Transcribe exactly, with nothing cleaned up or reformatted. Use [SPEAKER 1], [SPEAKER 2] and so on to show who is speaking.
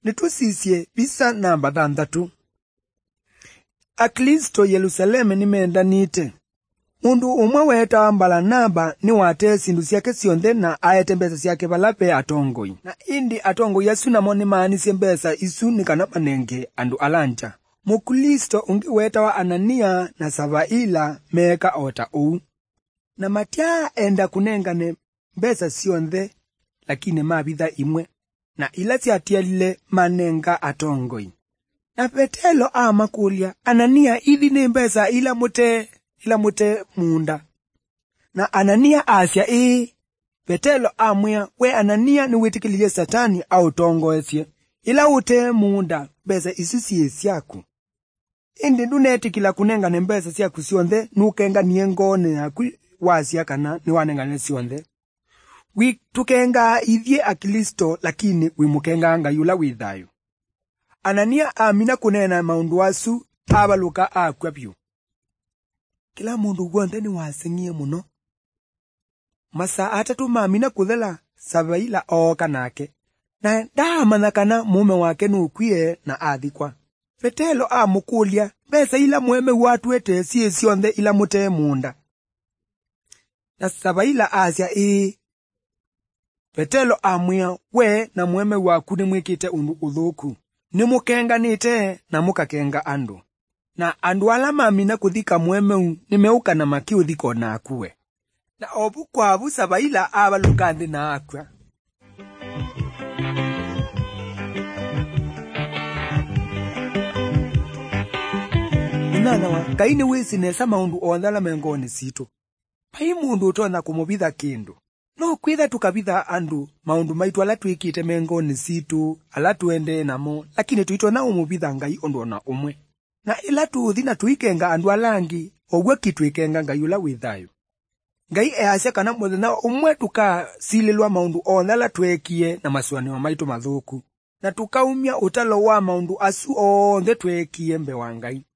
[SPEAKER 1] nitusisye bisa namba thanthatu. Akristo Yerusalemu nimendanite. Mundu umwe weta Baranaba ni wate sindu syake sionthe na aete mbesa syake balape atongoi. Na indi atongoi asu namo ni maanisye mbesa isu ni kana manenge andu alanja. Mukristo ungi weta wa Anania na Sabaila meka ota uu. Na matia enda kunengane mbesa sionthe lakini mabitha imwe. Na ila siatialile manenga atongoi. Na Petelo ama kulia Anania ithi ni mbesa ila mute ila mute munda. Na Anania asya ii Petelo amwia we Anania ni witikiliye Satani au tongo esye ila ute munda mbesa isu siye syaku. Indi ndunetikila kunenga ne mbesa syaku sionthe nukenga niengone yaku wasya kana ni wanenga ne sionthe. Wi tukenga ithye Akristo lakini wimukenga nga yula withayo. Anania amina kunena maundu asu abaluka akwa byu. Kila mundu gwonde ni wasingie muno. Masa atatu maamina kuthela Sabaila oka nake. Na ndaamanya kana mume wake nukwie na athikwa. Petelo amukulia mbesa ila mweme watwete siye sionthe ila mute munda. Na Sabaila asya ii. Petelo amwia we na mweme waku ni mwikite undu uthuku. Ni mukenganite na mukakenga andu. Na andu ala maamina kuthika mweme ni meuka na makiuthiko na akuwe. Na obu kwabu Sabaila abaluka nthi na akwa. Nana wa kaini wisi nesa maundu ondhala mengoni situ. Pai mundu utona kumubitha kindu. No kwitha tukabitha andu maundu maitu ala twikite mengoni situ ala tuende namo lakini tuitwa na umubitha Ngai ondona umwe. Na ila tuuthi na tuikenga andu alangi ogwe kitwikenga Ngai ula withayo. Ngai easya kana muthenya umwe tuka sililwa maundu ondhala twekie na masuanio maitu mathuku na tukaumya utalo wa maundu asu onthe twekie mbe wa Ngai.